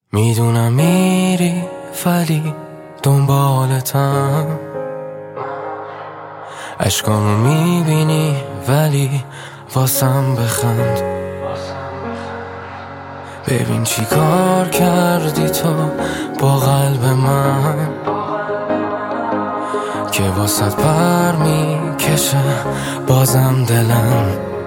میدونم میری ولی دنبالتم، اشکامو میبینی ولی واسم بخند. ببین چی کار کردی تو با قلب من، که واسط پر میکشه بازم دلم.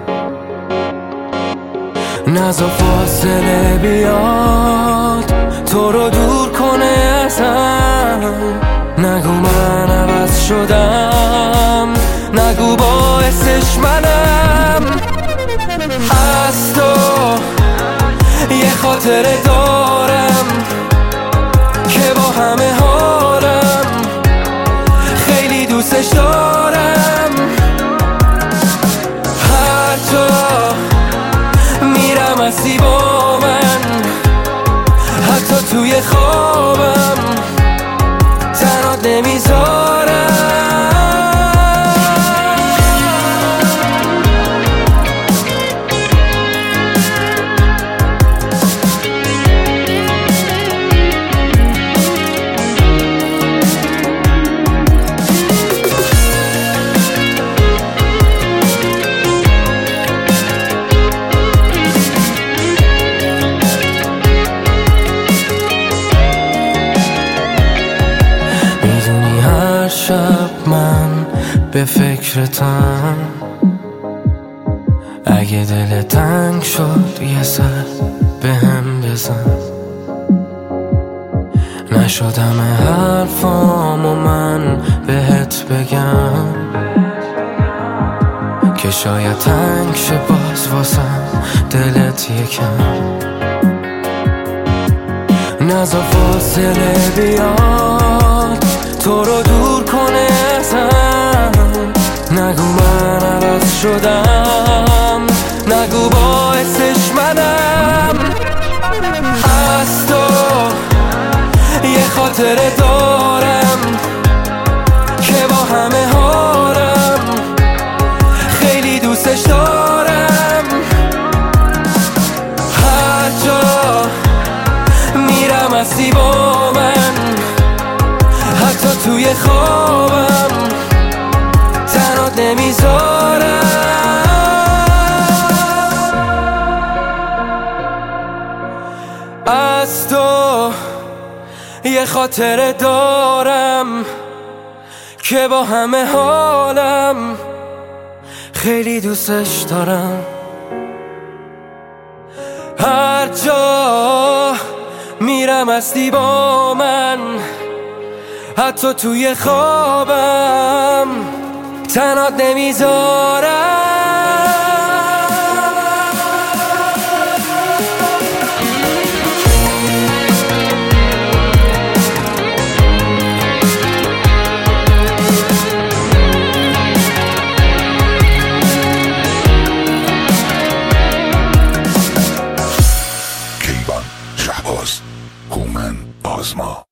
نزا فاصله بیاد تو رو دور کنه ازم، نگو من عوض شدم، نگو باعثش منم. از تو یه خاطره دارم که با همه حالم خیلی دوستش دارم. هر جا میرم هستی با من، حتی توی خوابم تنات نمیذارم. شب من به فکرتم، اگه دل تنگ شد یه سر بهم بزن. نشدم حرفامو من بهت بگم، که شاید تنگ شه باز واسم دلت یکم. نزا فاصله بیاد تو رو دور کنه ازم، نگو من عوض شدم، نگو باعثش منم. از تو یه خاطره دارم که با همه حالم خیلی دوستش دارم. هر جا میرم هستی با من، حتی توی خوابم تنات نمیذارم. از تو یه خاطره دارم که با همه حالم خیلی دوستش دارم. هر جا میرم هستی با من، حتی توی خوابم تنات نمیذارم. کیوان شهباز، هومن آزما.